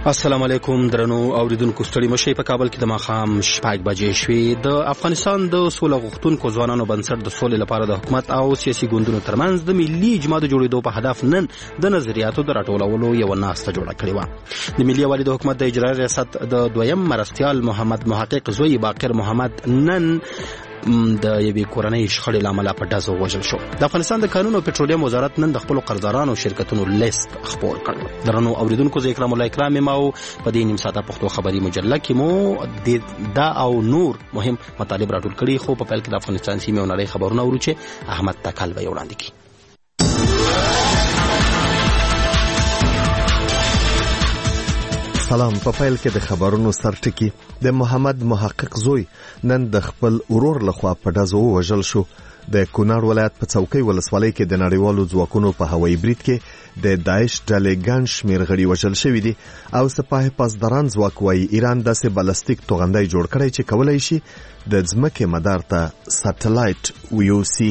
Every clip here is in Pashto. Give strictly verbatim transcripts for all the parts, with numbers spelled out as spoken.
السلام علیکم درنو اوریدونکو ستړي مشي په کابل کې د ماخام شپږ بجې شوې. د افغانستان د سوله غوښتونکو ځوانانو بنسټ د سولې لپاره د حکومت او سیاسي ګوندونو ترمنځ د ملي اجماع د جوړېدو په هدف نن د نظریاتو د راټولولو یو ناسته جوړه کړې وه. د ملي والي د حکومت د اجرایي ریاست د دویم مرستیال محمد محقق زوی باقر محمد نن د یوې کورنۍ شخړې له امله په ډزو وژل شو. د افغانستان د کانونو او پټرولیم وزارت نن د خپلو قرضدارانو شرکتونو لیست خپور کړ. درنو اوریدونکو زه اکرام الله اکرام یم او په دې نیم ساعته پښتو خبري مجله کې مو دا او نور مهم مطالب راټول کړي، خو په پیل کې د افغانستان سیمې او نړۍ خبرونه ورو چې احمد تکل به وړاندې کړي. سلام. په پیل کې د خبرونو سرټکی د محمد محقق زوی نن د خپل ورور لخوا په ډزو وژل شو. د کونړ ولایت په څوکۍ ولسوالۍ کې د نړیوالو ځواکونو په هوایي برید کې د داعش ډلې ګڼ شمېر غړي وژل شوي دي او سپاه پاسداران ځواک وايي ایران داسې بلستیک توغندی جوړ کړی چې کولی شي د ځمکې مدار ته سټلایټ ویوسي.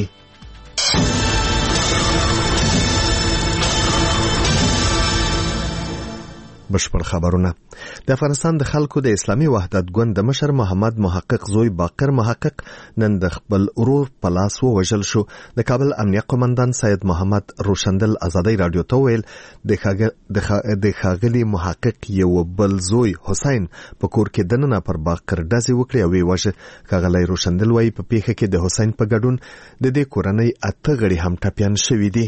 بشپړ خبرونه. د افغانستان د خلکو د اسلامي وحدت ګوند د مشر محمد محقق زوی باقر محقق نن د خپل ورور په لاس ووژل شو. د کابل امنیه قومندان سید محمد روشندل ازادي رادیو ته ویل د ښاغلي محقق یو بل زوی حسین په کور کې دننه پر باقر ډزې وکړې او یې وژه. ښاغلی روشندل وایي په پیښه کې د حسین په ګډون د دې کورنۍ اته غړي هم ټپیان شوي دي.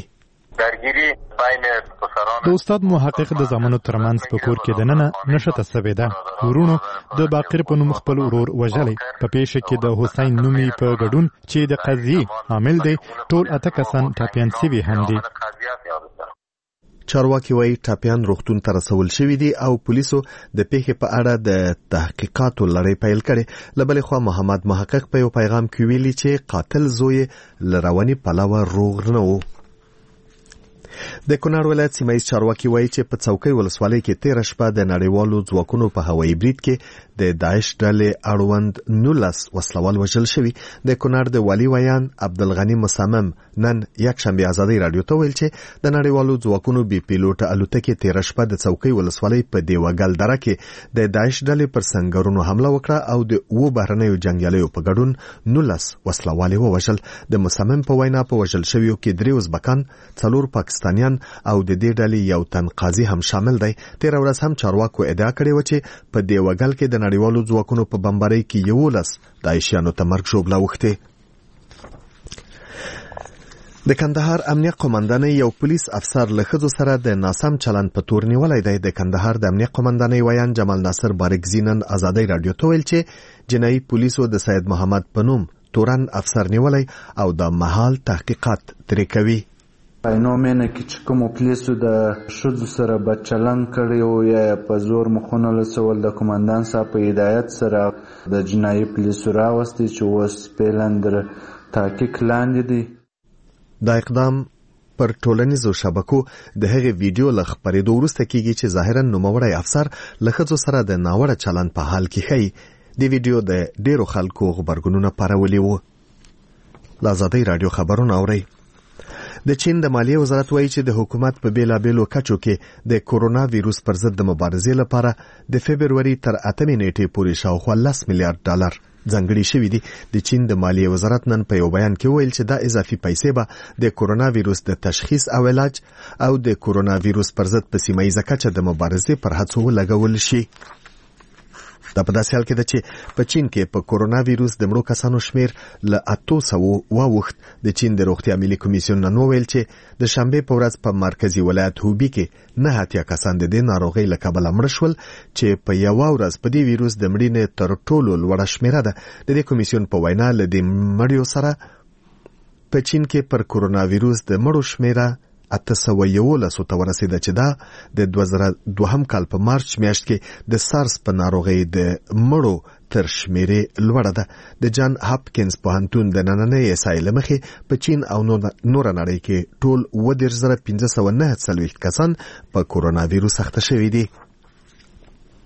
د استاد محقق د زامنو ترمنځ په کور کې دننه نشته سویده. ورونو د باقر په نوم خپل ورور وژلی. په پیښه کې د حسین نومي په ګډون چې د قضیې عامل دی ټول اته کسان ټپیان شوي هم دي. چارواکي وایي ټپیان روغتون ته رسول شوي دي او پولیسو د پیښې په اړه د تحقیقاتو لړۍ پیل کړې. له بلې خوا محمد محقق په یو پیغام کې ویلي چې قاتل زوی له رواني پلوه روغ نه و. د کونړ ولایت سیمایي چارواکي وایي چې په څوکۍ ولسوالۍ کې تېره شپه د نړیوالو ځواکونو په هوایي برید کې د داعش ډلې اړوند نولس وسلوال وژل شوي. د کونړ د والي ویان عبدالغني مصمم نن یکشنبه ازادي رادیو ته ویل چې د نړیوالو ځواکونو بي پیلوټه الوتکې تېره شپه د څوکۍ ولسوالۍ په دیوګل دره کې د داعش ډلې پر سنګرونو حمله وکړه او د اوو بهرنیو جنګیالیو په ګډون نولس وسلوال ووژل. د مصمم په وینا په وژل شویو کې درې ازبکان، څلور پاکستان او د دې ډلې یو تن قاضي هم شامل دی. تېره ورځ هم چارواکو ادعا کړې وه چې په دیوګل کې د نړیوالو ځواکونو په بمبارۍ کې یولس داعشیانو ته مرګ ژوبله اوښتې. د کندهار امنیه قومندانۍ یو پولیس افسر له ښځو سره د ناسم چلند په تور نیولی دی. د کندهار د امنیه قومندانۍ ویان جمال ناصر بارکزي نن ازادۍ رادیو ته ویل چې جنایي پولیسو د سید محمد په نوم تورن افسر نیولی او د مهال تحقیقات ترې کوي. اینو مینه کې چې کومو پولیسو د ښځو سره بد چلند کړی او یا په زور مخونه لڅول د قومندان صاحب په هدایت سره د جنایي پولیسو راوستي چې اوس فعلا تر تحقیق لاندې دي. دا اقدام پر ټولنیزو شبکو د هغې ویډیو له خپرېدو وروسته کېږي چې ظاهرا نوموړی افسر له ښځو سره د ناوړه چلند په حال کې ښیي. د ویډیو د ډېرو خلکو غبرګونونه پارولي وو. له ازادۍ رادیو خبرونه اورئ. د چین د مالیې وزارت وایي چې د حکومت په بیلابیلو کچو کې د کورونا ویروس پر ضد د مبارزې لپاره د فبروري تر اتمې نیټې پورې شاوخوا لس میلیارډ ډالر ځانګړي شوي دي. د چین د مالیې وزارت نن په یو بیان کې وویل چې دا اضافي پیسې به د کورونا ویروس د تشخیص او علاج او د کورونا ویروس پر ضد په سیمه ییزه کچه د مبارزې پر هڅو ولګول شي. دا په داسې حال کې ده چې په چین کې په کورونا ویروس د مړو کسانو شمیر له اتو سوو واوښت. د چین د روغتیا ملي کمیسیون نن وویل چې د شنبې په ورځ په مرکزي ولایت هوبي کې نه اتیا کسان د دې ناروغۍ له کبله مړه شول چې په یوه ورځ په دې ویروس د مړینې تر ټولو لوړه شمیره ده. د دې کمیسیون په وینا له دې مړیو سره په چین کې پر کورونا ویروس د مړو شمیره اته سوه یولسو ته ورسېده چې دا د دوه زره دوهم کال په مارچ میاشت کې د سارس په ناروغۍ د مړو تر شمیرې لوړه ده. د جان هاپکینز پوهنتون د نننۍ احصایې له مخې په چین او نوره نړۍ کې ټول اووه دېرش زره پنځه سوه نهه څلوېښت کسان په کورونا ویروس اخته شوي دي.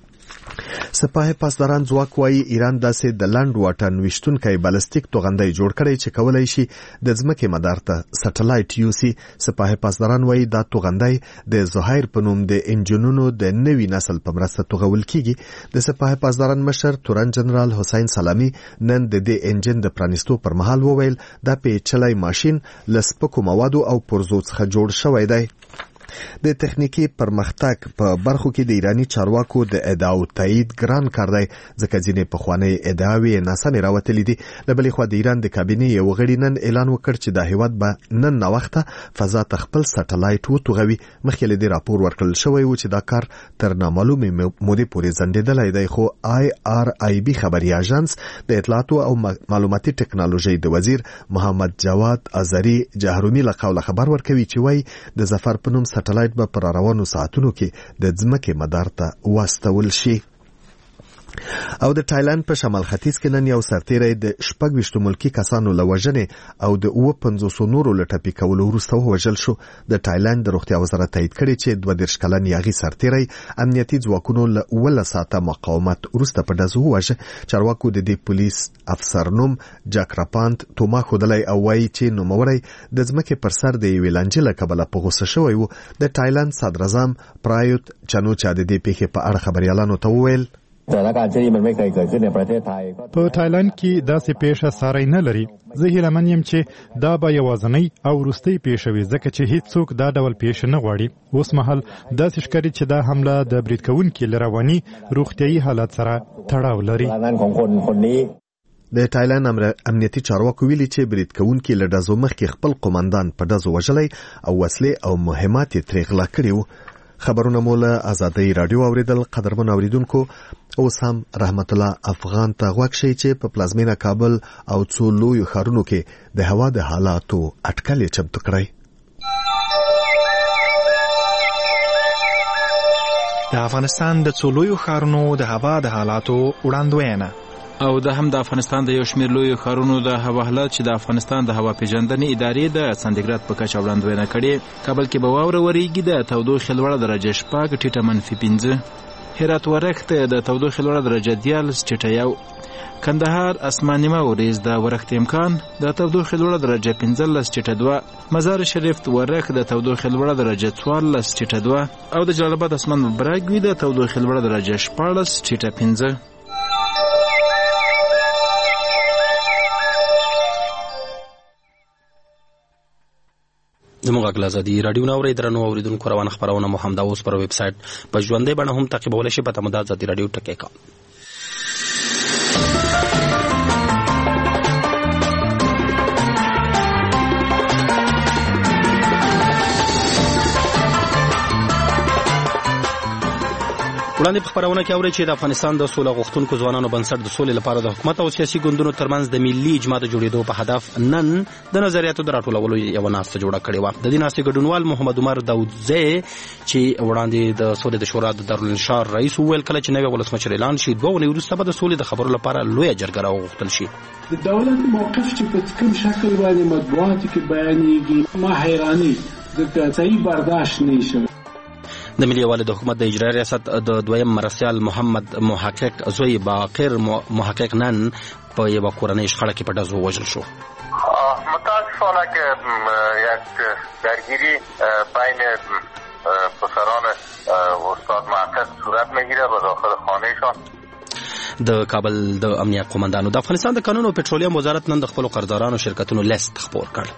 سپاه پاسداران ځواک وايي ایران داسې د لنډ واټن ویشتونکی بالستیک توغندی جوړ کړی چې کولای شي د ځمکې مدار ته سټلایټ یوسي. سپاه پاسداران وايي دا توغندی د زهیر په نوم د انجنونو د نوي نسل په مرسته توغول کیږي. د سپاه پاسداران مشر تورن جنرال حسین سلامی نن د دې انجن د پرانیستو پر مهال وویل دا پیچلی ماشین له سپکو موادو او پرزو څخه جوړ شوی دی. د تخنیکی پرمختګ په برخو کې د ایرانی چارواکو د ادعاو تایید ګران کار دی ځکه ځینې پخوانۍ ادعاوې ناسمې راوتلې دي. له بلې خوا د ایران د کابینې یو غړي نن اعلان وکړ چې د هیواد به نن ناوخته فضا ته خپل سټلایټ وتوغوي. مخکې له دې راپور ورکړل شوی و چې دا کار تر نامعلومې مودې پورې ځنډېدلی دی، خو آی آر آی بي خبري اژانس د اطلاعاتو او معلوماتي ټکنالوژي د وزیر محمد جواد ازری جهرومی له قوله خبر ورکوي چې وایي د ظفر په نوم سټلایټ به پر روانو ساعتونو کې د ځمکې مدار ته واستول شي. او د تایلند په شمال ختیځ کې نن یو سرتیری د شپږ ویشتو ملکی کسانو له وژنې او د اوه پنځوسو نورو له ټپي کولو وروسته ووژل شو. د تایلند د روغتیا وزارت تایید کړي چې دوه دېرش کلن یاغي سرتیری امنیتي ځواکونو له اوولس ساعته مقاومت وروسته په ډزو ووژه. چارواکو د دې پولیس افسر نوم جاکراپانت توما ښودلی او وایي چې نوموړی د ځمکې پر سر د یوې لانجې له کبله په غوسه شوی و. د تایلند صدراعظم پرایوت چانوچا د دې پیښې په اړه خبریالانو ته وویل په تایلند کې داسې پیښه ساری نه لري. زه هیله من یم چې دا به یوازنۍ او وروستۍ پیښه وي ځکه چې هیڅوک دا ډول پیښه نه غواړي. اوس مهال داسې ښکاري چې دا حمله د برید کوونکي له رواني روغتیایي حالت سره تړاو لري. د تایلند امنیتي چارواکو ویلي چې برید کوونکي له ډزو مخکې خپل قومندان په ډزو وژلی او وسلې او مهمات یې ترې غلا کړي وو. خبرونه مو له آزادۍ راډیو اوریدل. قدرمن اوریدونکو اوس هم رحمت الله افغان ته غوږ شئ چې په پلازمینه کابل او څو لویو ښارونو کې د هوا د حالاتو اټکل یې چمتو کړی. د افغانستان د څو لویو ښارونو د هوا د حالاتو وړاندوینه او د هم د افغانستان د یو شمېر لویو ښارونو د هوا حالات چې د افغانستان د هوا پیژندنې ادارې د سانتیګراد په کچه وړاندوینه کړې. کابل کې به واوره وریږي، د تودوخې لوړه درجه شپږ ټیټه منفي پنځه. هرات ورښت د تودوخې لوړه درجه دیارلس ټیټه یو. کندهار اسماني وریځ د ورښت امکان، د تودوخې لوړه درجه پنځلس ټیټه دوه. مزار شریف ورښت د تودوخې لوړه درجه څوارلس ټیټه دوه او د جلال آباد اسمان برګ وي د تودوخې لوړه درجه شپاړس ټیټه پنځه. زموږ غږ آزادي راډیو نو اورئ. درنو اوریدونکو روانه خبرونه مو همدا اوس پر ویب سټ په ژوندۍ بڼه هم تعقیبولی شئ په تمه د آزادي راډیو ټکی کام. وړاندې په خبرونه کې اورئ چې د افغانستان د سوله غوښتونکو ځوانانو بنسټ د سولې لپاره د حکومت او سیاسي ګوندونو ترمنځ د ملي اجماع د جوړېدو په هدف نن د نظریاتو د راټولولو یوه ناسته جوړه کړې وه. د دې ناستې ګډونوال محمد عمر داودزی چې وړاندې د سولې د شورا د دارالانشار رئیس وویل کله چې نوی ولسمشر اعلان شي دوه اونۍ وروسته به د سولې د خبرو لپاره لویه جرګه راوغوښتل شي. د دولت موقف چې په کوم شکل باندې مطبوعاتو کې بیانېږي ما حیراني ځکه صحیح برداشت نه شي. د ملي یووالي د حکومت د اجرایي ریاست د دویم مرستیال محمد محقق زوی باقر محقق نن په یوه کورنۍ شخړه کې په ډزو ووژل شو. متاسفانه که یک درگیری بین پسران استاد محقق صورت میگیره به داخل خانهشان. د کابل د امنیت قومندانو د افغانستان د کانونو او پټرولیم وزارت نن د خپلو قرضدارانو شرکتونو لیست خپور کړ.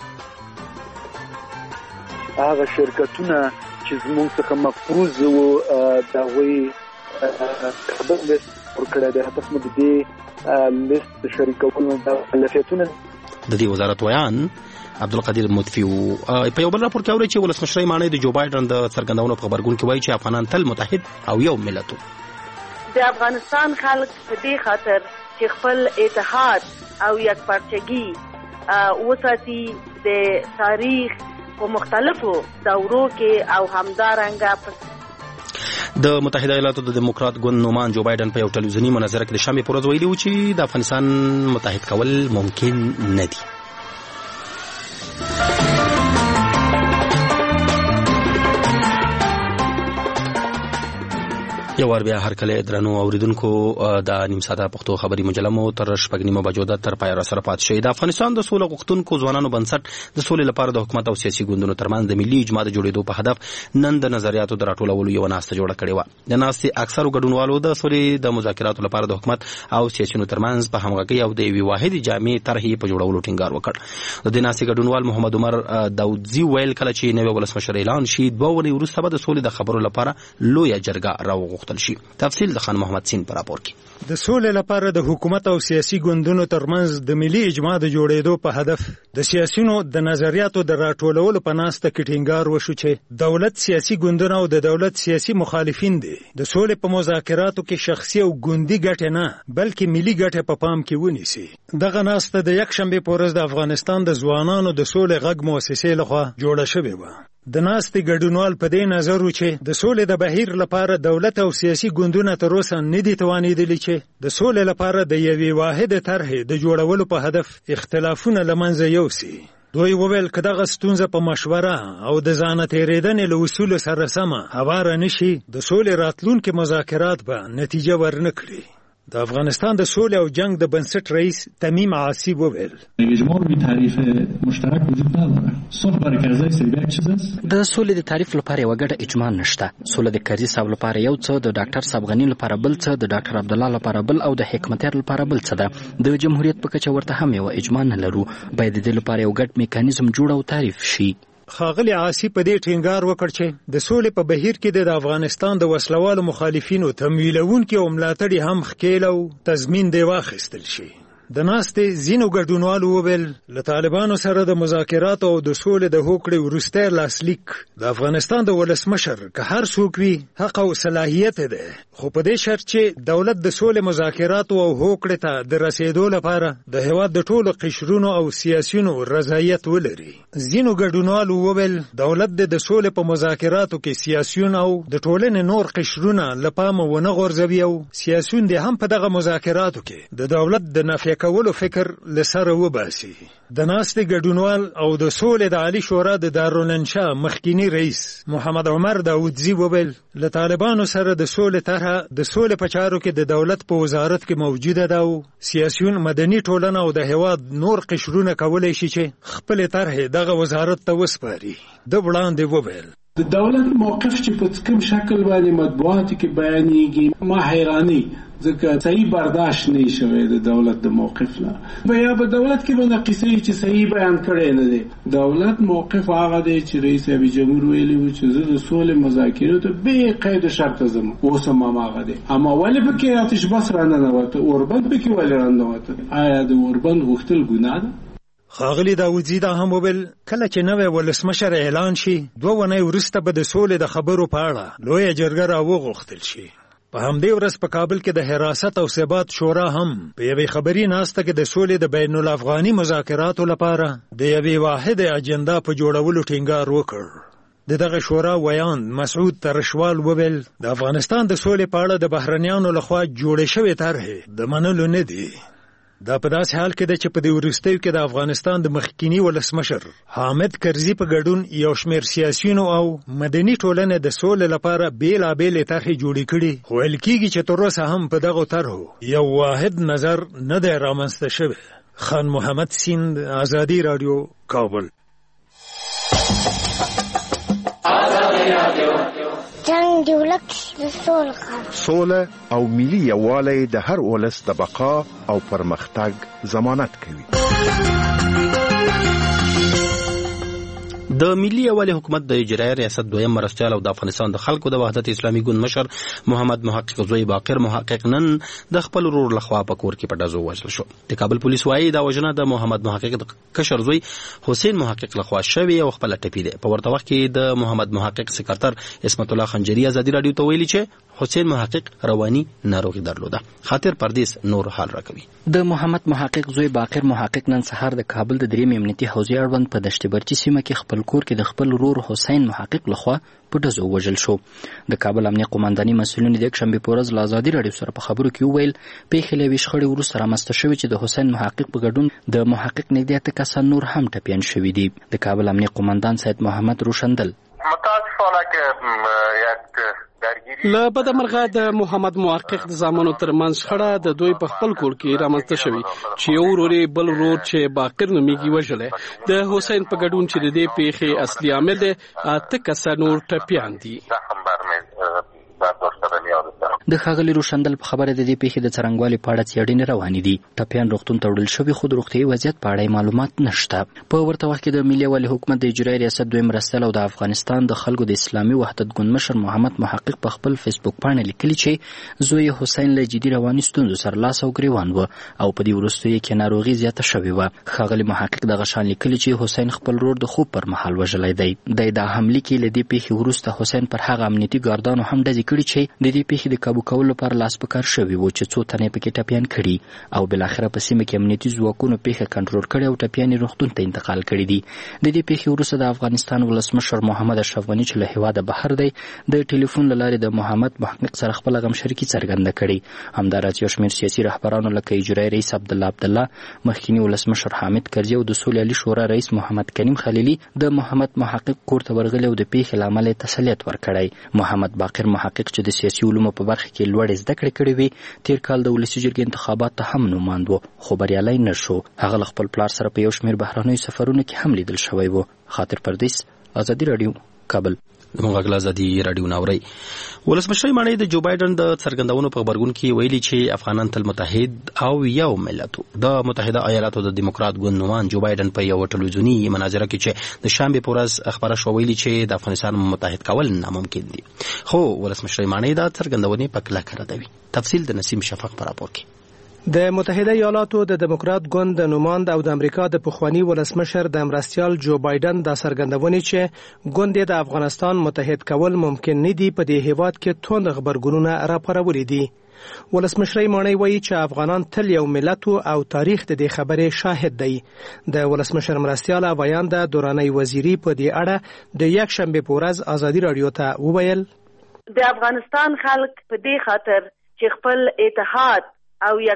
هغه شرکتونه چې زموږ څخه مفروض وو د هغوی خبر لیست ورکړی دی. هدف مو د دې لیست شریکولو د مکلفیتونه د دې وزارت ویان عبدالقدیر مطفی په یو بل راپور کې اوري چې ولسمشر مانی د جو بایدن د څرګندونو په خبرګون کې وایي چې افغانان تل متحد او یو ملت وو. د افغانستان خلک په دې خاطر چې خپل اتحاد او یکپارچګي وساتي د تاریخ په مختلفو دورو کې او همدارنګه د متحده ایالاتو د دموکرات ګوند نومان جو بایدن په یو ټلویزیوني مناظره کې د شنبې په ورځ ویلي و چې د افغانستان متحد کول ممکن نه دي. یو ور بیا هر کله درنو اوریدونکو د نیم ساده پښتو خبري مجله مو تر شپږ نیمه بجو د تر پای را سره پات شي. د افغانستان د سولې غوښتونکو ځوانانو بنسټ د سولې لپاره د حکومت او سیاسي ګوندونو ترمنځ د ملي اجماع د جوړېدو په هدف نن د نظریاتو د راټولولو یو ناسته جوړه کړې و. د ناستې اکثرو ګډونوالو د سولې د مذاکراتو لپاره د حکومت او سیاسيونو ترمنځ په همغږي او د یوې واحدې جامع طرحې په جوړولو ټینګار وکړ. د دې ناستې ګډونوال محمد عمر داودزي ویل کله چې نوې ولسمشر اعلان شي دوه ورځې وروسته به د سولې د خبرو لپاره لویه جرګه راوغوښتل شي. تفصیل د خان محمد سین پر راپور کې. د سولې لپاره د حکومت او سیاسي ګوندونو ترمنځ د ملي اجماع د جوړېدو په هدف د سیاسيونو د نظریاتو د راټولولو په ناسته کې ټینګار وشو چې دولت سیاسي ګوندونه او د دولت سیاسي مخالفین دي د سولې په مذاکراتو کې شخصي او ګوندي ګټه نه بلکې ملي ګټه په پام کې ونیسي. دغه ناسته د یک شنبه په ورځ د افغانستان د ځوانانو د سولې غږ مؤسسې لخوا جوړه شوې و. د ناستې ګډونوال په دې نظر و چې د سولې د بهیر لپاره دولت او سیاسي ګوندونه تر اوسه نه دي توانېدلي چې د سولې لپاره د یوې واحدې طرحې د جوړولو په هدف اختلافونه له منځه یوسي. دوی وویل که دغه ستونزه په مشوره او د ځانه تېرېدنې له اصولو سره سمه هواره نه شي د سولې راتلونکي مذاکرات به نتیجه ورنه کړي. د افغانستان د سولې او جنگ د بنسټ رئیس تمیم عاصی وویل اجماع روی تعریف مشترک وجود نداره. صلح برای کرزی صاحب یک چیز است. د سولې د تعریف لپاره یو ګډه اجماع نشته. سولې د کرزی صاحب لپاره یو څه، د ډاکټر صاحب غنی لپاره بل څه، د ډاکټر عبد الله لپاره بل او د حکمتیار لپاره بل څه ده. د جمهوریت په کچه ورته هم یو اجماع نه لرو. باید د دې لپاره یو ګډ میکانیزم جوړ او تعریف شي. ښاغلي عاصي په دې ټینګار وکړ چې د سولې په بهیر کې د افغانستان د وسلوالو مخالفینو تمویلونکي او ملاتړي هم ښکیل او تضمین دی واخیستل شي. د ناستې ځینو ګډونوالو وویل له طالبانو سره د مذاکراتو او د سولې د هوکړې وروستی لاسلیک د افغانستان د ولسمشر که هر څوک وي حق او صلاحیت دی، خو په دې شرط چې دولت د سولې مذاکراتو او هوکړې ته د رسېدو لپاره د هېواد د ټولو قشرونو او سیاسیونو رضایت ولري. ځینو ګډونوالو وویل دولت د سولې په مذاکراتو کې سیاسیون او د ټولنې نور قشرونه له پامه ونه غورځوي او سیاسیون دې هم په دغه مذاکراتو کې د دولت د نفع کولو فکر لسره وباسي. د ناستې ګډونوال او د سولې د عالی شورا د دارالانشا مخکینی رئیس محمد عمر داودزي وویل له طالبانو سره د سولې طرحه د سولې په چارو کې د دولت په وزارت کې موجوده ده او سیاسیون، مدني ټولنه او د هېواد نور قشرونه کولی شي چې خپل طرحې دغه وزارت ته وسپاري. د وړاندې وویل د دولت موقف چې په کوم شکل باندې مطبوعاتو کې بیانېږي ما حیراني ځکه صحیح برداشت نه شوی د دولت د موقف نه. بیا په دولت کې باندې قصې چې صحیح بیان کړي نه دي. دولت موقف هغه دی چې رئیس جمهور ویلي و چې زه د سولې مذاکراتو به قید شرط زم اوس هم هغه دی. اما ولې پکې آتش بس را نه نوته اوربند پکې ولې را نوته؟ آیا د اوربند غوښتل ګناه ده؟ ښاغلي داودزي دا هم وویل کله چې نوی ولسمشر اعلان شي دوه ونې وروسته به د سولې د خبرو په اړه لویه جرګه راوغوښتل شي. په همدې ورځ په کابل کې د حراست او ثبات شورا هم په یوې خبري ناسته کې د سولې د بین الافغاني مذاکراتو لپاره د یوې واحدې اجنډا په جوړولو ټینګار وکړ. د دغه شورا ویان مسعود ترشوال وویل د افغانستان د سولې په اړه د بهرنیانو لخوا جوړې شوې طرحې د منلو نه دي. دا په داسې حال کې ده چې په دې وروستیو کې د افغانستان د مخکینی ولسمشر حامد کرزي په ګډون یو شمېر سیاسیونو او مدني ټولنې د سولې لپاره بېلابېلې طرحې جوړې کړي، خو ویل کېږي چې تر اوسه هم په دغو طرحو یو واحد نظر نه دی رامنځته شوی. خان محمد سیند، ازادي راډیو، کابل. جنگ دی ولک د سولې سوله او ملي یووالی د هر ولس د بقا او پرمختګ ضمانت کوي. د ملي یووالي حکومت د اجرایي ریاست دویم مرستیال او د افغانستان د خلکو د وحدت اسلامي ګوند مشر محمد محقق زوی باقر محقق نن د خپل ورور لخوا په کور کې په ډزو وژل شو. د کابل پولیس وايي دا وژنه د محمد محقق د کشر زوی حسین محقق لخوا شوې او خپل ټپي ده. په ورته وخت کې د محمد محقق سکرټر اسمت الله خنجری ازادي رادیو ته ویلي چې حسین محقق رواني ناروغي درلوده. خاطر پردیس نور حال راکوي. د محمد محقق زوی باقر محقق نن سهار د کابل د دریم امنیتي حوزې اړوند په دشت برچي سیمه کې خپل کور کې د خپل ورور حسین محقق لخوا په ډزو وژل شو. د کابل امنیه قومانداني مسؤلین د یکشنبه په ورځ له ازادي راډیو سره په خبرو کې وویل پیښې له یوې شخړې وروسته رامنځته شوې چې د حسین محقق په ګډون د محقق نږدې اته کسان نور هم ټپیان شوي دي. د کابل امنیه قوماندان سید محمد روشندل متاسفانه که یک درگیری له بده مرغه د محمد محقق د زامنو ترمنځ شخړه د دوی په خپل کور کې رامنځته شوې چې یو ورور بل ورور چې باقر نومیږي وژلې د حسین په ګډون چې د دې پیښې اصلي عامل دی اته کسه نور ټپیان دي. د ښاغلي روشندل په خبره د دې پیښې د څرنګوالي په اړه څېړنې روانې دي. ټپیان روغتون ته وړل شوي خو د روغتیایي وضعیت په اړه معلومات نشته. په ورته وخت کې د ملي والي حکومت د اجرایي ریاست دویم مرستیال او د افغانستان د خلکو د اسلامي وحدت ګوند مشر محمد محقق په خپل فیسبوک باندې لیکلي چې زوی حسین له جدي رواني ستونزو سره لاس او ګریوان و او په دې وروستیو کې ناروغي زیاته شوې وه. ښاغلي محقق دغه شان لیکلي چې حسین خپل ورور د خوب پر مهال وژلی دی. د دا حملې کې له دې پیښې وروسته حسین پر هغه امنیتي ګاردانو هم ډزې کړي چې د دې پیښې د کابو کولو لپاره لاس په کار شوي وو چې څو تنې پکې ټپیان کړي او بالاخره په سیمه کې امنیتي ځواکونو پیښه کنټرول کړې او ټپیان یې روغتون ته انتقال کړي دي. د دې پیښې وروسته د افغانستان ولسمشر محمد اشرف غني چې له هېواده بهر دی د ټلیفون له لارې د محمد محقق سره خپله غمشرکي څرګنده کړې. همداراز یو شمېر سیاسي رهبرانو لکه اجرایي رئیس عبدالله عبدالله، مخکیني ولسمشر حامد کرزي او د سولې علي شورا رئیس محمد کریم خلیلي د محمد محقق کور ته ورغلي او د پیښې له امله یې تسلیت ورکړی. محمد باقر محقق چې د سیاسي علومو په برخه کې لوړې زده کړې کړې وي تیر کال د ولسي جرګې انتخابات ته هم نوماند و خو بریالی نه شو. هغه له خپل پلار سره په یو شمېر بهرنیو سفرونو کې هم لیدل شوی و. خاطر پردیس، ازادي راډیو، کابل. د مغاګل ازادي راډیو ناوري. ولسمشر مانی د جو بایدن د څرګندونو په خبرګون کې ویلي چې افغانان تل متحد او یو ملت. د متحده ایالاتو د دیموکرات ګوند نومان جو بایدن په یو ټلویزیونی مناظره کې چې د شنبه په ورځ خبره شو ویلي چې د افغانستان متحد کول ناممکن دي. خو ولسمشر مانی دا څرګندونې په کلکه ردوي. تفصیل د نسیم شفق پر راپور کې. د متحده ایالاتو د دیموکرات ګوند د نوماند او د امریکا د پخوانی ولسمشر د مرستیال جو بایدن د څرګندونې چې ګوند د افغانستان متحد کول ممکن نه دي په دې هیواد کې توند خبرګونونه راپارولي دي. ولسمشر مانی وایي چې افغانان تل یو ملت او تاریخ د دې خبرې شاهد دی. د ولسمشر مرستیال وایانده دوراني وزیری په دې اړه د یک شنبه په ورځ ازادي راډیو ته وویل د افغانستان خلک په دې خاطر چې خپل اتحاد او یک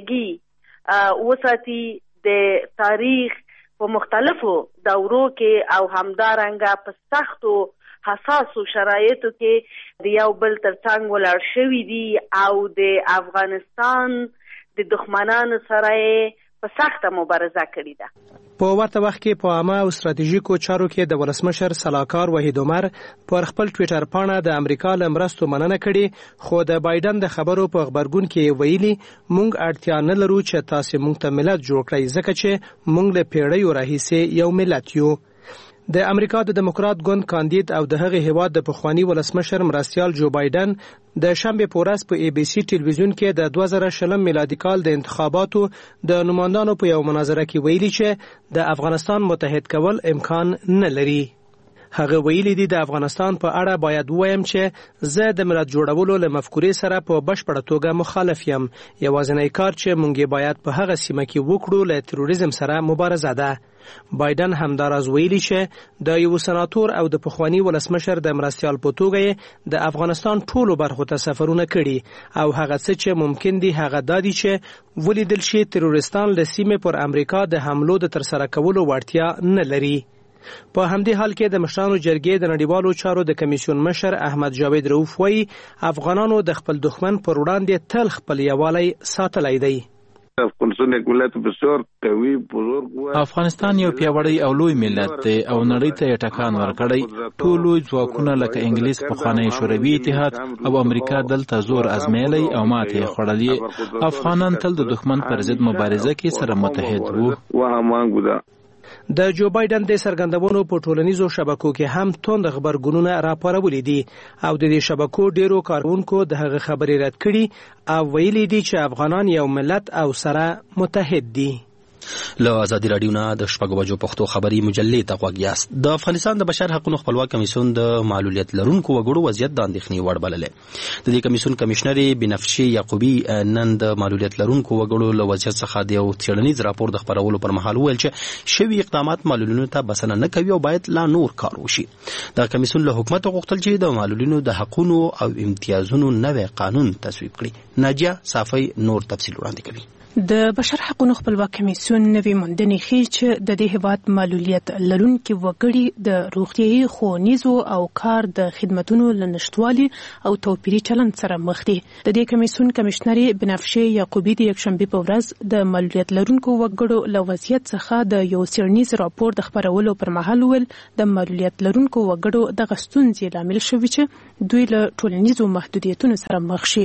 پرچگی وساتي د تاریخ په مختلفو دورو کې او همدارنګه په سختو حساسو شرایطو کې د یو بل ترڅنګ ولاړ شوي دي او د افغانستان د دښمنانو سره په سخته مبارزه کړې ده. په ورته وخت کې په عامه او ستراتیژیکو چارو کې د ولسمشر سلاکار وحید عمر پر خپل ټویټر پاڼه د امریکا له مرستو مننه کړې خو د بایدن د خبرو په خبرګون کې ویلي مونږ اړتیا نه لرو چې تاسو مونږ ته ملت جوړ کړئ ځکه چې مونږ له پیړیو راهیسې یو ملت یو. د امریکا د دیموکرات ګوند کاندید او د هغه هیواد د پخوانی ولسمشر مرستیال جو بایدن د شنبه په ورځ په ای بي سي ټلویزیون کې د دوه زره شلم میلادي کال د انتخاباتو د نمائندانو په یو مناظره کې ویلي چې د افغانستان متحد کول امکان نه لري. هغه ویلي دي د افغانستان په اړه باید وایم چې زه د ملت جوړولو له مفکورې سره په بشپړه توګه مخالف یم. یوازینی کار چې مونږ باید په هغه سیمه کې وکړو له تروریزم سره مبارزه ده. بایدن همداراز ویلي چې د یو سناتور او د پخوانی ولسمشر د مرستیال په توګه د افغانستان ټولو برخو ته سفرونه کړي او هغه څه چې ممکن دي هغه دادي چې ولیدل شي تروریستان له سیمې پر امریکا د حملو د ترسره کولو وړتیا نه لري. په همدې حال کې د مشرانو جرګې د نړیوالو چارو د کمیسیون مشر احمد جاوید رؤوف وایي افغانانو د خپل دښمن پر وړاندې تل خپل یووالی ساتلی دی. افغانستان یو پیاوړی او لوی ملت دی او نړۍ ته یې ټکان ورکړی. ټول لوی ځواکونه لکه انګلیس، پخوانی شوروي اتحاد او امریکا دلته زور ازمیلی او ماتې یې خوړلې. افغانان تل د دښمن پر ضد مبارزه کې سره متحد وو. د جو بایدن د څرګندونو په ټولنیزو شبکو کې هم توند خبرګونونه راپارولي دي او د دې شبکو ډیرو کارونکو د هغه خبرې رد کړي او ویلي دي چې افغانان یو ملت او سره متحد دي. له ازادي راډیو نه د شپږ بجو پښتو خبري مجلې ته غوږ یاست. د افغانستان د بشر حقوقو خپلواک کمیسیون د معلولیت لرونکو وګړو وضعیت د اندېښنې وړ بللې. د دې کمیسیون کمشنر بنفشي یعقوبي نن د معلولیت لرونکو وګړو له وضعیت څخه د یو څېړنیز راپور د خبرولو پر مهال وویل چې شوي اقدامات معلولینو ته بسنه نه کوي او باید لا نور کار وشي. د کمیسیون له حکومت غوښتل چې د معلولینو د حقوقو او امتیازونو نوې قانون تصویب کړي. ناجیه صافی نور تفصیل وړاندې کوي. د بشر حقوقو خپلواک کمیسیون نوې موندنې ښیي چې د دې هیواد معلولیت لرونکي وګړي د روغتیايي ښوونیزو او کار د خدماتو له نشټوالي او توپیري چلند سره مخ دي. د دې کمیسیون کمشنري بنفشه یعقوبی د یکشنبه په ورځ د معلولیت لرونکو وګړو له وضعیت څخه د یو څېړنیز راپور د خپرولو پر مهال ویل د معلولیت لرونکو وګړو د غستونځي لامل شوی چې دوی له ټولنیزو محدودیتونو سره مخ شي.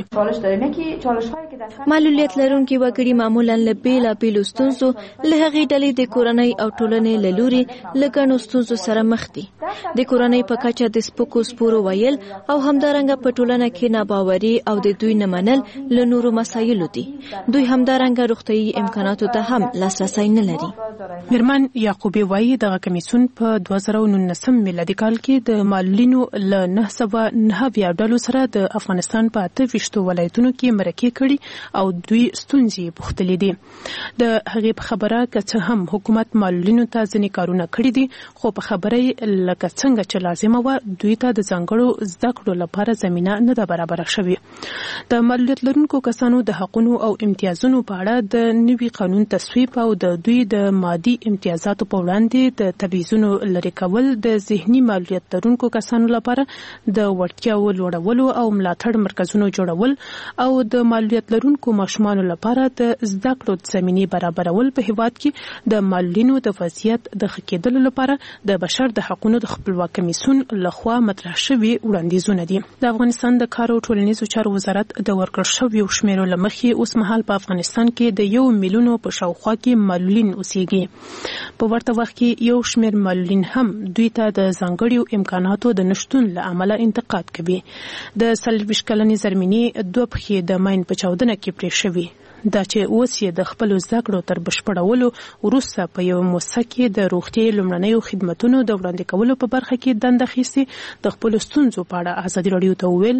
معلولیت لرونکي وګړي معمولا له بیلابیلو ستونزو له هغې ډلې د کورنۍ او ټولنې له لوري له ګڼو ستونزو سره مخ دي. د کورنۍ په کچه د سپکو سپورو ویل او همدارنګه په ټولنه کې ناباوري او د دوی نه منل له نورو مسایلو دي. دوی همدارنګه روغتیايي امکاناتو ته هم لاسرسی نه لري. میرمن یعقوبی وایي دغه کمیسیون په دوه زره او نولسم میلادي کال کې د معلولینو له نهه سوه نهه اویا ډلو سره د افغانستان په اته ویشتو ولایتونو کې مرکې کړي او دوی ستونزې پوښتلې دي. د هغې په خبره که څه هم حکومت معلولینو ته ځینې کارونه کړي دي خو په خبره لکه څنګه چې لازمه وه دوی ته د ځانګړو زده کړو لپاره زمینه نه ده برابره شوې. د معلولیت لرونکو کسانو د حقونو او امتیازونو په اړه د نوي قانون تصویب او د دوی د مادي امتیازاتو په وړاندې د تبعیضونو لرې کول د ذهني معلولیت لرونکو کسانو لپاره د وړتیاو لوړولو او ملاتړ مرکزونو جوړول او د معلولیت لرونکو ماشومانو لپاره د زده کړو زمینې برابرول په هیواد کې د معلولینو د وضعیت د ښه کېدلو لپاره د بشر د حقوقو د خپلواک کمیسیون لخوا مطرح شوي وړاندیزونه دي. د افغانستان د کار او ټولنیزو چارو وزارت د ورکړل شویو شمیرو له مخې اوس مهال په افغانستان کې د یو میلیونو په شاوخوا کې معلولین اوسېږي. په ورته وخت کې یو شمیر معلولین هم دوی ته د ځانګړو امکاناتو د نشتون له امله انتقاد کوي. د څلوېښت کلنې زرمینې دوه پښې د ماین په چاودنه کې پرې شوي. دا چې اوس یې د خپلو زده کړو تر بشپړولو وروسته په یو موسسه کې د روغتیايي لومړنیو خدمتونو د وړاندې کولو په برخه کې دنده اخیستې د خپلو ستونزو په اړه ازادي راډیو ته وویل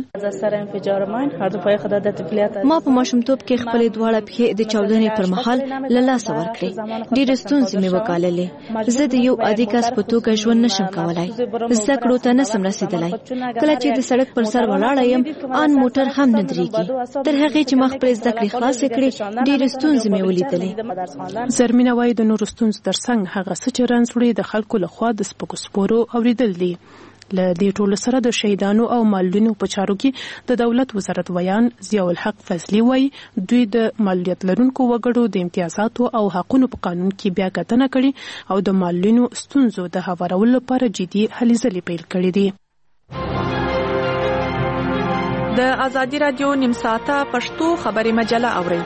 ما په ماشومتوب کې خپلې دواړه پښې د چاودنې پر مهال له لاسه ورکړې. ډېرې ستونزې مې وګاللې. زه د یو عادي کس په توګه ژوند نشم کولای. زده کړو ته نسم رسېدلی. کله چې د سړک پر سر ولاړه یم ان موټر هم نه درېږي. تر هغې چې ما خپلې زده کړې خلاصې کړې ډېرې ستونزې مې ولیدلې. زرمینه وایي د نورو ستونزو ترڅنګ هغه څه چې رنځ وړي د خلکو لخوا د سپکو سپورو اورېدل دي. له دې ټولو سره د شهیدانو او معلولینو په چارو کې د دولت وزارت ویان ضیاء الحق فضلي وایي دوی د معلولیت لرونکو وګړو د امتیازاتو او حقونو په قانون کې بیا کتنه کړې او د معلولینو ستونزو د هوارولو لپاره جدي هلې ځلې پیل کړې دي. د ازادي راډیو نیم ساعته پښتو خبري مجله اورئ.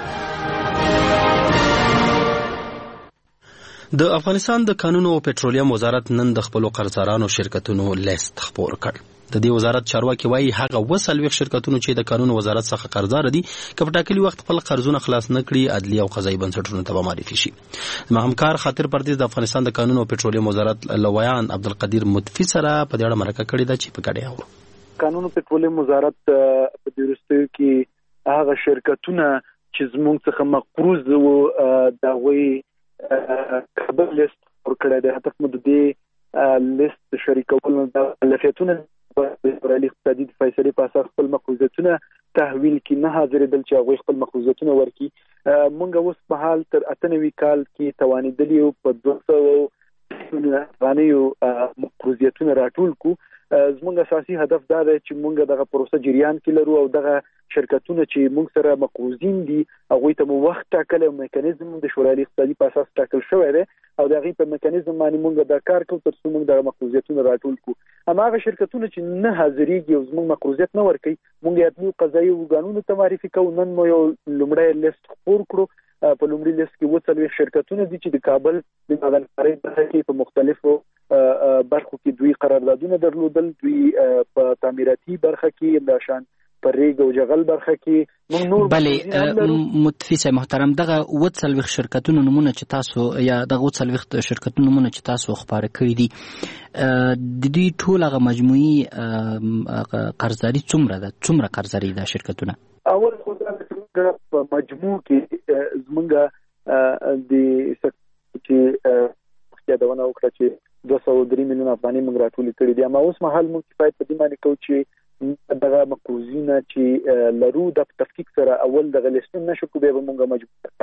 د افغانستان د کانونو او پټرولیم وزارت نن د خپلو قرضدارانو شرکتونو لیست خپور کړ. د دې وزارت چارواکي وایي هغه اووه څلوېښت شرکتونو چې د کانونو وزارت څخه قرضدار دي که په ټاکلي وخت خپل قرضونه خلاص نه کړي عدلي او قضایي بنسټونو ته به معرفي شي. زما همکار خاطر پردیز د افغانستان د کانونو او پټرولیم وزارت له ویان عبدالقدیر مطفي سره په دې اړه مرکه کړې ده چې په ګډه اورو. قانون پټرولیم وزارت په دې وروستیو کې هغه شرکتونه چې زموږ څخه مقروض وو د هغوی کابل لیست ورکړی دی. هدف مو د دې لیست شریکولو د مکلفیتونه د فدرالي اقتصادي د فیصلې په اساس خپل مقروضیتونه تحویل کړي، نه حاضرېدل چې هغوی خپل مقروضیتونه ورکړي. موږ اوس په حال تر اته نوي کال کې توانېدلي یو په دوه سوه میلیونه افغانیو مقروضیتونه راټول کړو. زموږ اساسي هدف دا دی چې موږ دغه پروسه جریان کې لرو او دغه شرکتونه چې موږ سره مقروضین دي هغوی ته مو وخت ټاکلی او میکانیزم د شورای اقتصادي په اساس ټاکل شوی دی او د هغې په میکانیزم باندې موږ دا کار کوو تر څو موږ دغه مقروضیتونه راټول کړو. هماغه شرکتونه چې نه حاضرېږي او زموږ مقروضیت نه ورکوي موږ یې عدلي قضایي ارګانونو ته معرفي کوو. نن مو یو لومړی لیست خپور کړو. په لومړي لیست کې اووه څلوېښت شرکتونه دي چې د کابل د معدنکارۍ برخه کې په مختلفو برخو کې دوی قراردادونه درلودل. دوی په تعمیراتي برخه کې همداشان په ریګ او جغل برخه کې موږ نور بلې متفي صاحب محترم دغه اووه څلوېښت شرکتونو نومونه چې تاسو یا دغه اووه څلوېښت شرکتونو نومونه چې تاسو خپاره کړي دي د دوی ټول هغه مجموعي قرضداري څومره ده؟ څومره قرضداري ده شرکتونه؟ اول خو په مجموع کې زمونږ د چې یادونه وکړه چې دوه سوه درې میلیونه افغانۍ موږ راټولې کړي دي. اما اوس مهال موږ کفایت په دې باندې کوو چې دغه مقروضینه چې لرو د تفکیک سره اول دغه لیستونه نشو کوو بیا به موږ مجبور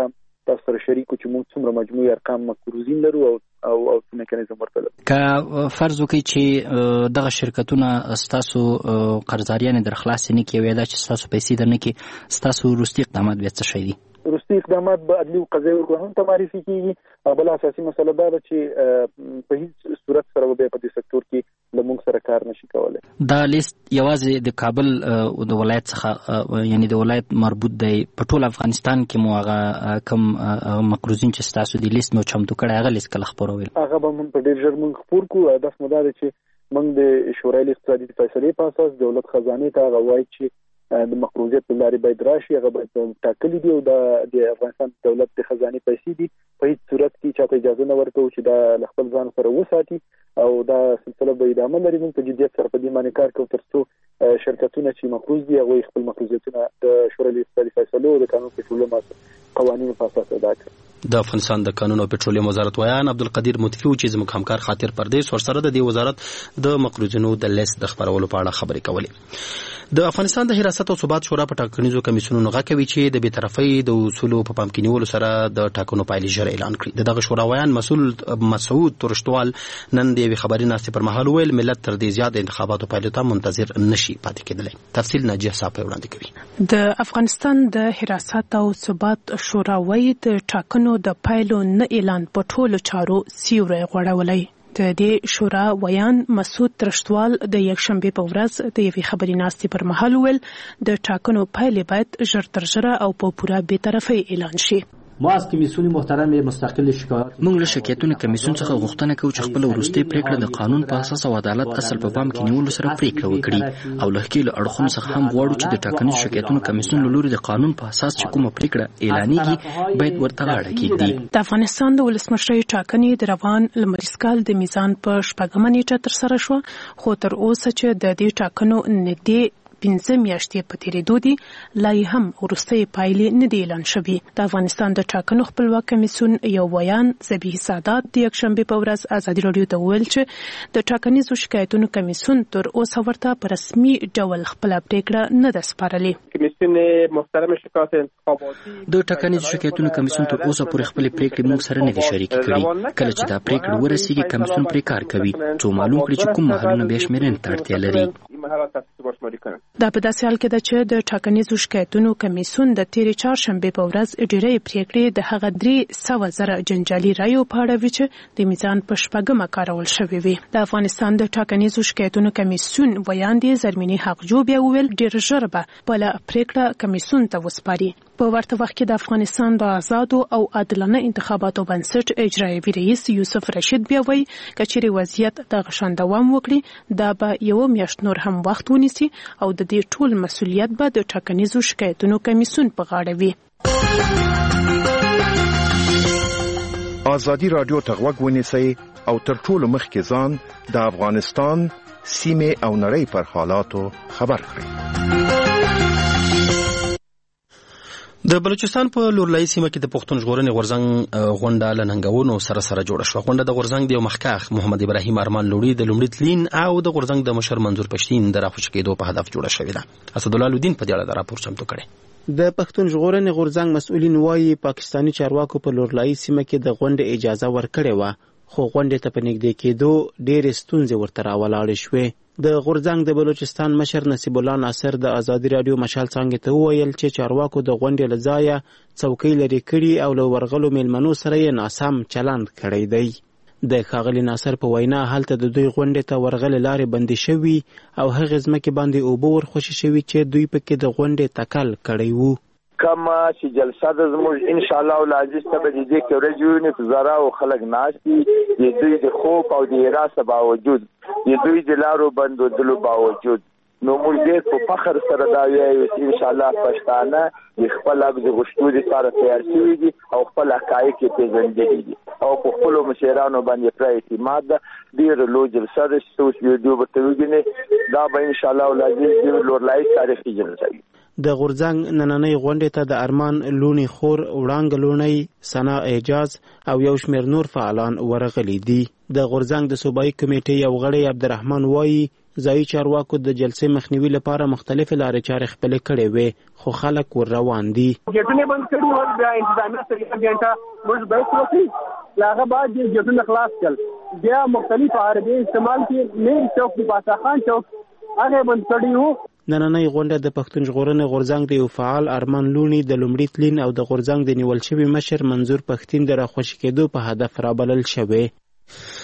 تاسو سره شریکو چې موږ څومره مجموعي ارقام مکروزین لرو او او او څه میکانیزم ورته لرو. که فرض وکړي چې دغه شرکتونه ستاسو قرضاریان درخلاص نه کوي دا چې ستاسو پیسې درنه کې ستاسو وروستي اقدامات به څه شي دي؟ وروستي اقدامات به عدلي او قضایي ارګان ته معرفي کیږي او بل اساسي مسله دا ده چې په هیڅ صورت سره به په دې سکتور کې له موږ سره کار نشي کولای. دا لیست یوازې د کابل او د ولایت څخه یعنی د ولایت مربوط دی په ټول افغانستان کې مو هغه کم مقروضین چې ستاسو د لیست مو چمتو کړی هغه لیست کله خبرول هغه به موږ په ډیر ژر موږ خبر کوو. هدف مو دا دی چې موږ د شورای اقتصادي فیصلې په اساس دولت خزانه ته هغه وایي چې د مقروضیت په لارې باید راشي هغه باید ټاکلي دي او د افغانستان دولت د خزانه پیسې دي په هیڅ صورت کې چاته اجازه نه ورکوي چې دا خپل ځان سره وساتي او دا سلسله به ادامه لري. موږ په جدیت سره په دې باندې کار کوو ترڅو شرکتونه چې مقروض دي هغه خپل مقروضیتونه د شورای اقتصادي فیصلو او د قانون پټرولیم قوانینو په اساس ادا کړي. د افغانستان د قانون او پټرولیم وزارت ویان عبدالقدیر متفی چې زموږ همکار خاطر پردیس ورسره د دې وزارت د مقروضینو د لیست د خبرولو په اړه خبرې کولې. د افغانستان د حراست او ثبات شورا په ټاکنیزو کمیسیونونو غږ کوي چې د بی‌طرفۍ د اصولو په پام کې نیولو سره د ټاکنو پایلې ژر اعلان کړي. دغه شورا ویان مسؤل مسعود ترشتوال نن د یوې خبري ناستې پر مهال ویل ملت تر دې زیات د انتخاباتو پایلو ته منتظر نشي پاتې کېدلی. تفصیل ناجیه صاحب وړاندې کوي. د افغانستان د حراست او ثبات شورا وایي د ټاکنو د پایلو نه اعلان په ټولو چارو سیوری غوړولی. د دې شورا ویان مسعود ترشتوال د یکشنبه په ورځ د یوې خبري ناستې پر مهال ویل د ټاکنو پایلې باید ژر تر ژره او په پوره بی‌طرفۍ اعلان شي. ما از کمیسیون محترم مستقل شکایت موږ له شکایتونو کمیسیون څخه غوښتنه کوو چې خپل وروستي پریکړه د قانون په اساس او عدالت اصل په پام کې نیولو سره پریکړه وکړي او له ښکېلو اړخونو څخه هم غواړو چې د ټاکنیزو شکایتونو کمیسیون له لوري د قانون په اساس چې کومه پریکړه اعلانېږي باید ورته غاړه کېږدي. د افغانستان د ولسمشرۍ ټاکنې د روان لمریز کال د میزان په شپږمه نیټه ترسره شوه خو تر اوسه چې د دې ټاکنو نږدې پنځه میاشتې په تیریدو دي لا یې هم وروستۍ پایلې نه دي اعلان شوي. د افغانستان د ټاکنو خپلواک کمیسیون یو بیان ذبیح سادات د یکشنبه په ورځ ازادي راډیو ته وویل چې د ټاکنیزو شکایتونو کمیسیون تر اوسه ورته په رسمي ډول خپله پریکړه نه ده سپارلې. کمیسیون محترم شکایت انتخاباتي د ټاکنیزو شکایتونو کمیسیون تر اوسه پورې خپلې پریکړې موږ سره نه دي شریکې کړي. کله چې دا پریکړه ورسیږي کمیسیون پرې کار کوي څو معلوم کړي چې کوم مهالونه بیا شمیرنې ته اړتیا لري. دا په داسې حال کې ده چې د ټاکنیزو شکایتونو کمیسیون د تیرې چهارشنبې په ورځ ډېرې پریکړې د هغه درې سوه زره جنجالي رایو په اړه وي چې د میزان په شپږمه کارول شوې وي. د افغانستان د ټاکنیزو شکایتونو کمیسیون ویاندې زرمینې حقجو بیا وویل ډېر ژر به بله پریکړه کمیسیون ته وسپاري. په ورته وخت کې د افغانستان د آزادو او عادلانه انتخاباتو بنسټ اجرایوي رئیس یوسف رشید بیا وایي که چیرې وضعیت دغه شان دوام وکړي دا به یوه میاشت نور هم وخت ونیسي او د دې ټول مسؤلیت به د ټاکنیزو شکایتونو کمیسیون په غاړه وي. ازادي راډیو ته غوږ ونیسئ او تر ټولو مخکې ځان د افغانستان سیمې او نړۍ پر حالاتو خبر کړئ. د بلوچستان په لورلای سیمه کې د پښتون ژغورنې غورځنګ غونډه له ننګونو سره سره جوړه شوه. غونډه د غورځنګ د یو مخکښ محمد ابراهیم ارمان لوړي د لومړي تلین او د غورځنګ د مشر منظور پښتین د راخوشي کېدو په هدف جوړه شوې ده. اسدالله لودین په دې اړه د راپور چمتو کړی. د پښتون ژغورنې غورځنګ مسؤلین وایي پاکستانی چارواکو په لورلای سیمه کې د غونډې اجازه ورکړې وه خو غونډې ته په نږدې کېدو ډېرې ستونزې ورته راولاړې شوې. د غورځنګ د بلوچستان مشر نصیب الله ناصر د ازادي راډیو مشال څانګې ته وویل چې چارواکو د غونډې له ځایه څوکۍ لرې کړي او له ورغلو میلمنو سره یې ناسم چلند کړی دی. د ښاغلي ناصر په وینا هلته د دوی غونډې ته ورغلې لارې بندې شوي او هغې ځمکې باندې اوبه ورخوشې شوي چې دوی پکې د غونډې تکل کړی وو. کما چې جلسه د زموږ ان شاء الله ولازم ته به دې کې ورجونی په زرا او خلک ناشتي د دوی د خوف او د اراده باوجود د دوی د لارو بندو دلو باوجود نو موږ دې په فخر سره دا وایو چې ان شاء الله پښتانه د خپل د غشتو دي سره تیار شوي دي او خپل حقایق یې پیژندلي دي او په خپل مشرانو باندې پر اعتماد ډیر لوی جلسه د سوس ویډیو به توګه دا به ان شاء الله ولازم د لورلای تاریخي جلسه وي. د غورځنګ نننۍ غونډې ته د ارمان لونی خور وړانګ لونی سنا اعجاز او یو شمېر نور فعالان ورغلي دي. د غورځنګ د صوبایي کمیټې یو غړی عبدالرحمن وایي ځایي چارواکو د جلسې مخنیوي لپاره مختلفې لارې چارې خپلې کړې وې خو خلک ور روان دي. ګټونه بند کړي ول بیا انتظامیه طریقه ګټه موږ به وکړو لاغه بعد د ګټونه خلاص کړل بیا مختلف عربي استعمال کې میر چوک د پاسا خان چوک هغه بند کړي وو. نننۍ غونډه د پښتون ژغورنې غورځنګ د یو فعال ارمان لونی د لومړي تلین او د غورځنګ د نیول شوي مشر منظور پښتین د راخوشي کېدو په هدف رابلل شوی.